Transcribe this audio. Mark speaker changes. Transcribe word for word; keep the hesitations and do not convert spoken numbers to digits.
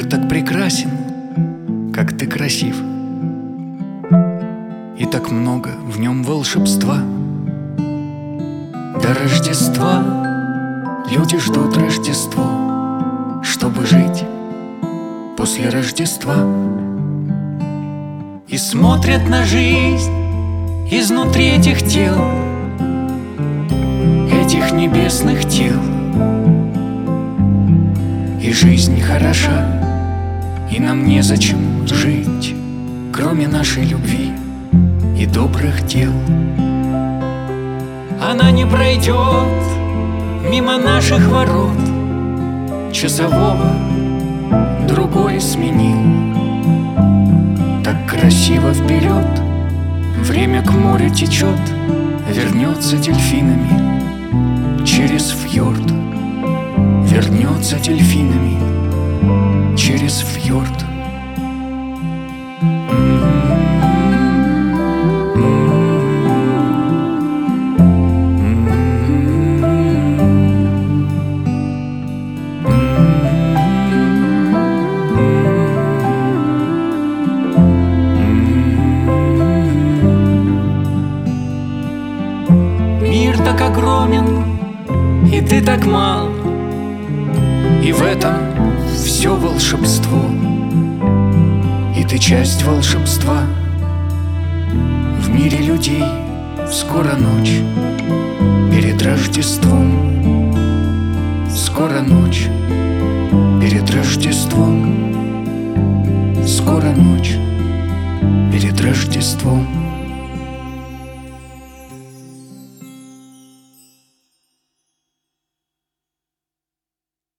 Speaker 1: так прекрасен, как ты красив, и так много в нем волшебства. До Рождества люди ждут Рождество, чтобы жить после Рождества, и смотрят на жизнь изнутри этих тел, этих небесных тел. И жизнь хороша, и нам незачем жить, кроме нашей любви и добрых дел. Она не пройдет мимо наших ворот, часового другой сменил. Так красиво вперед время к морю течет, вернется дельфинами через фьорд, вернется дельфинами через фьорд. Мир так огромен, и ты так мал, и в этом все волшебство, и ты часть волшебства. В мире людей скоро ночь перед Рождеством, скоро ночь перед Рождеством, скоро ночь перед Рождеством.